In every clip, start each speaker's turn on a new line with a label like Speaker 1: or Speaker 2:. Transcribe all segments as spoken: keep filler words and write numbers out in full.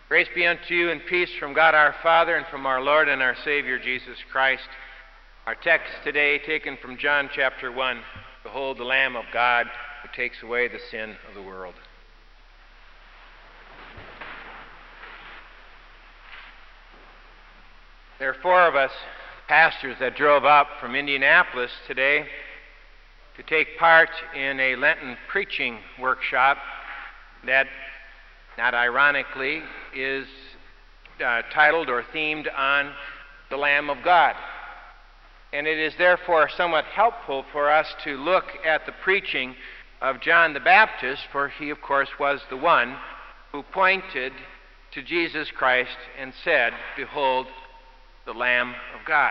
Speaker 1: Grace be unto you and peace from God our Father and from our Lord and our Savior Jesus Christ. Our text today taken from John chapter one. Behold the Lamb of God who takes away the sin of the world. There are four of us pastors that drove up from Indianapolis today to take part in a Lenten preaching workshop that, not ironically, is uh, titled or themed on the Lamb of God. And it is therefore somewhat helpful for us to look at the preaching of John the Baptist, for he, of course, was the one who pointed to Jesus Christ and said, "Behold, the Lamb of God."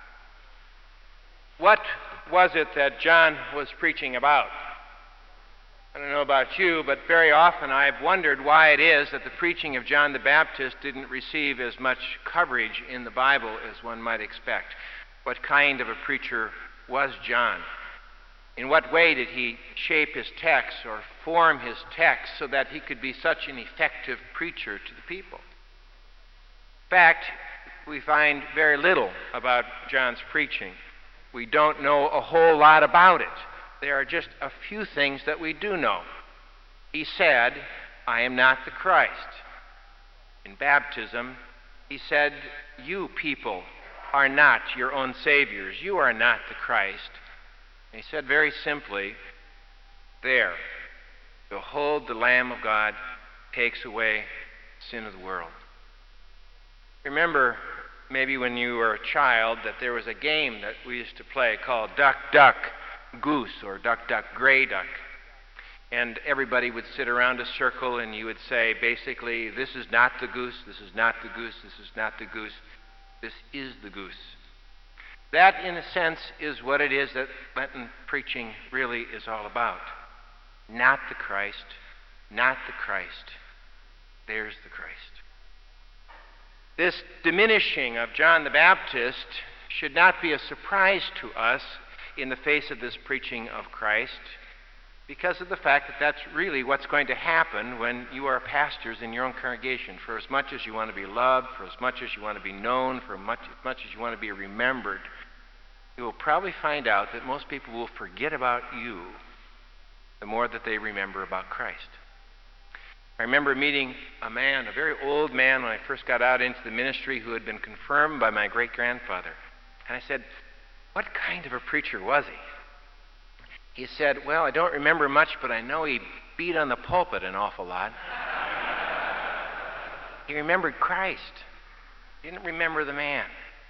Speaker 1: What was it that John was preaching about? I don't know about you, but very often I've wondered why it is that the preaching of John the Baptist didn't receive as much coverage in the Bible as one might expect. What kind of a preacher was John? In what way did he shape his text or form his text so that he could be such an effective preacher to the people? In fact, we find very little about John's preaching. We don't know a whole lot about it. There are just a few things that we do know. He said, "I am not the Christ." In baptism, he said, "You people are not your own saviors. You are not the Christ." And he said very simply, "There, behold, the Lamb of God takes away the sin of the world." Remember, maybe when you were a child, that there was a game that we used to play called Duck, Duck, Goose, or Duck, Duck, Gray Duck. And everybody would sit around a circle and you would say, basically, "This is not the goose, this is not the goose, this is not the goose, this is the goose." That, in a sense, is what it is that Lenten preaching really is all about. Not the Christ, not the Christ. There's the Christ. This diminishing of John the Baptist should not be a surprise to us in the face of this preaching of Christ, because of the fact that that's really what's going to happen when you are pastors in your own congregation. For as much as you want to be loved, for as much as you want to be known, for much, as much as you want to be remembered, you will probably find out that most people will forget about you the more that they remember about Christ. I remember meeting a man, a very old man, when I first got out into the ministry, who had been confirmed by my great-grandfather. And I said, "What kind of a preacher was he?" He said, "Well, I don't remember much, but I know he beat on the pulpit an awful lot." He remembered Christ. He didn't remember the man.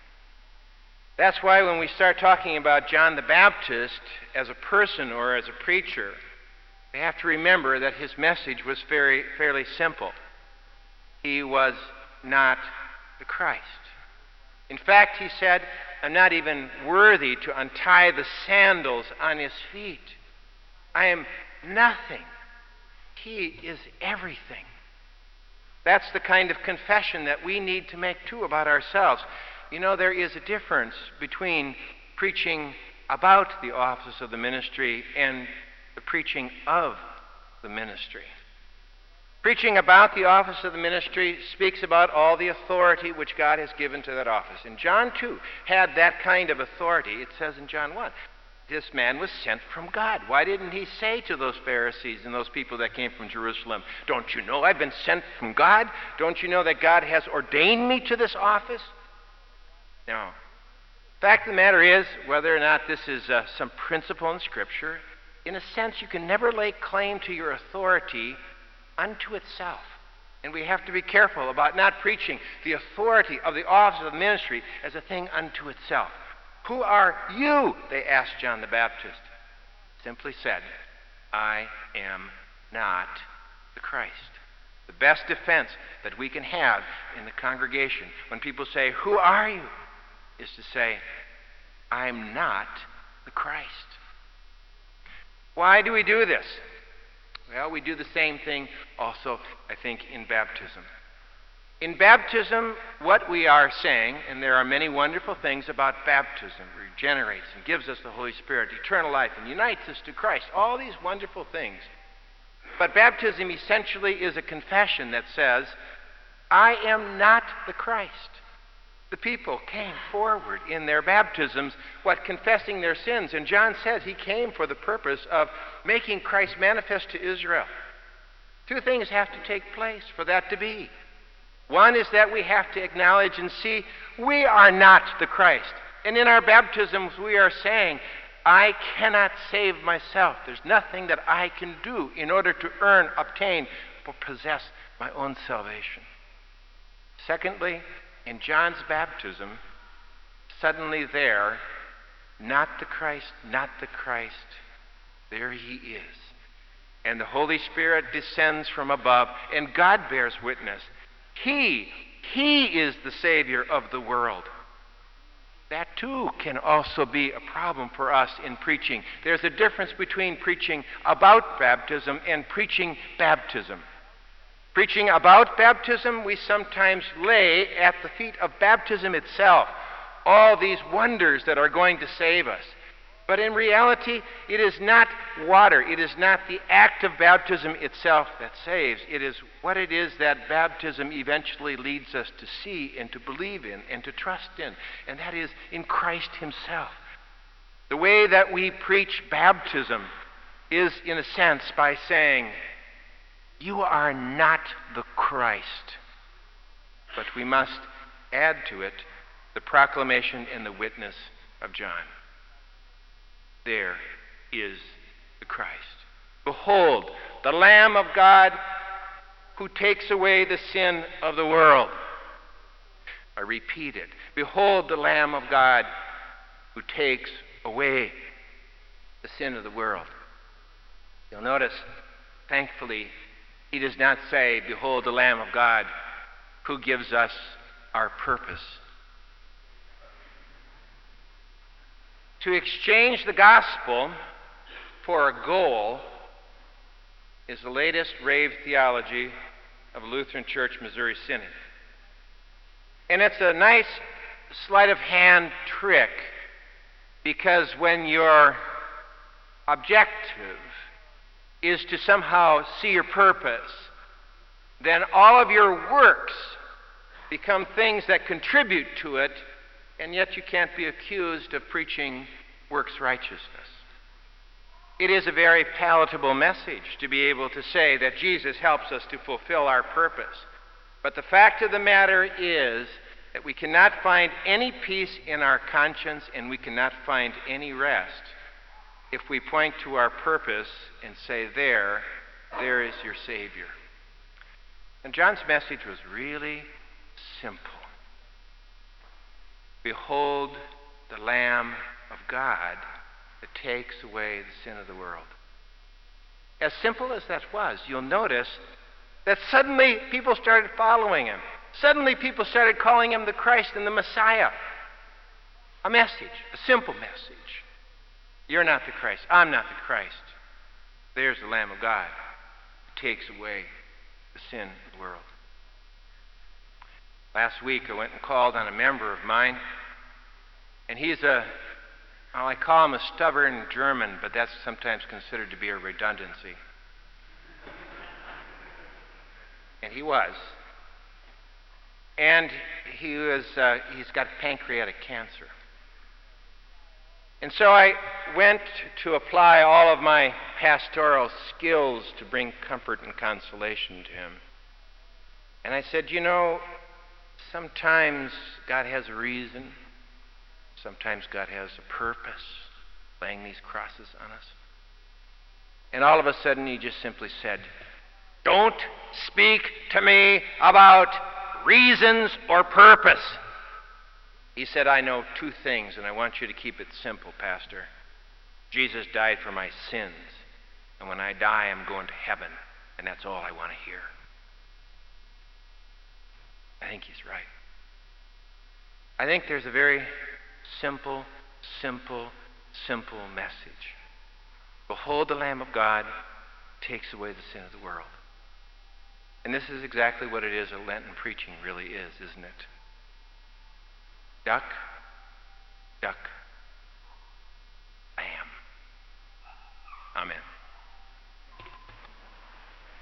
Speaker 1: That's why when we start talking about John the Baptist as a person or as a preacher, we have to remember that his message was very, fairly simple. He was not the Christ. In fact, he said, "I'm not even worthy to untie the sandals on his feet. I am nothing. He is everything." That's the kind of confession that we need to make too about ourselves. You know, there is a difference between preaching about the office of the ministry and the preaching of the ministry. Preaching about the office of the ministry speaks about all the authority which God has given to that office. And John, too, had that kind of authority. It says in John one, this man was sent from God. Why didn't he say to those Pharisees and those people that came from Jerusalem, "Don't you know I've been sent from God? Don't you know that God has ordained me to this office?" No. The fact of the matter is, whether or not this is uh, some principle in Scripture, in a sense, you can never lay claim to your authority unto itself. And we have to be careful about not preaching the authority of the office of the ministry as a thing unto itself. "Who are you?" they asked John the Baptist. Simply said, "I am not the Christ." The best defense that we can have in the congregation when people say, "Who are you?" is to say, "I'm not the Christ." Why do we do this? Well, we do the same thing also, I think, in baptism. In baptism, what we are saying, and there are many wonderful things about baptism, regenerates and gives us the Holy Spirit, eternal life, and unites us to Christ, all these wonderful things. But baptism essentially is a confession that says, I am not the Christ. The people came forward in their baptisms, what, confessing their sins. And John says he came for the purpose of making Christ manifest to Israel. Two things have to take place for that to be. One is that we have to acknowledge and see we are not the Christ. And in our baptisms we are saying, I cannot save myself. There's nothing that I can do in order to earn, obtain, or possess my own salvation. Secondly, in John's baptism, suddenly there, not the Christ, not the Christ, there he is. And the Holy Spirit descends from above, and God bears witness. He, He is the Savior of the world. That too can also be a problem for us in preaching. There's a difference between preaching about baptism and preaching baptism. Preaching about baptism, we sometimes lay at the feet of baptism itself all these wonders that are going to save us. But in reality, it is not water. It is not the act of baptism itself that saves. It is what it is that baptism eventually leads us to see and to believe in and to trust in, and that is in Christ himself. The way that we preach baptism is, in a sense, by saying, you are not the Christ. But we must add to it the proclamation and the witness of John. There is the Christ. Behold, the Lamb of God who takes away the sin of the world. I repeat it. Behold, the Lamb of God who takes away the sin of the world. You'll notice, thankfully, he does not say, behold, the Lamb of God who gives us our purpose. To exchange the gospel for a goal is the latest rave theology of Lutheran Church Missouri Synod. And it's a nice sleight of hand trick, because when your objective is to somehow see your purpose, then all of your works become things that contribute to it, and yet you can't be accused of preaching works righteousness. It is a very palatable message to be able to say that Jesus helps us to fulfill our purpose. But the fact of the matter is that we cannot find any peace in our conscience, and we cannot find any rest if we point to our purpose and say, there, there is your Savior. And John's message was really simple. Behold the Lamb of God that takes away the sin of the world. As simple as that was, you'll notice that suddenly people started following him. Suddenly people started calling him the Christ and the Messiah. A message, a simple message. You're not the Christ. I'm not the Christ. There's the Lamb of God who takes away the sin of the world. Last week I went and called on a member of mine, and he's a, well, I call him a stubborn German, but that's sometimes considered to be a redundancy. And he was. And he was, uh, he's got pancreatic cancer. And so I went to apply all of my pastoral skills to bring comfort and consolation to him. And I said, you know, sometimes God has a reason. Sometimes God has a purpose, laying these crosses on us. And all of a sudden he just simply said, don't speak to me about reasons or purpose. He said, I know two things, and I want you to keep it simple, Pastor. Jesus died for my sins, and when I die, I'm going to heaven, and that's all I want to hear. I think he's right. I think there's a very simple, simple, simple message. Behold the Lamb of God takes away the sin of the world. And this is exactly what it is that Lenten preaching really is, isn't it? Duck, duck,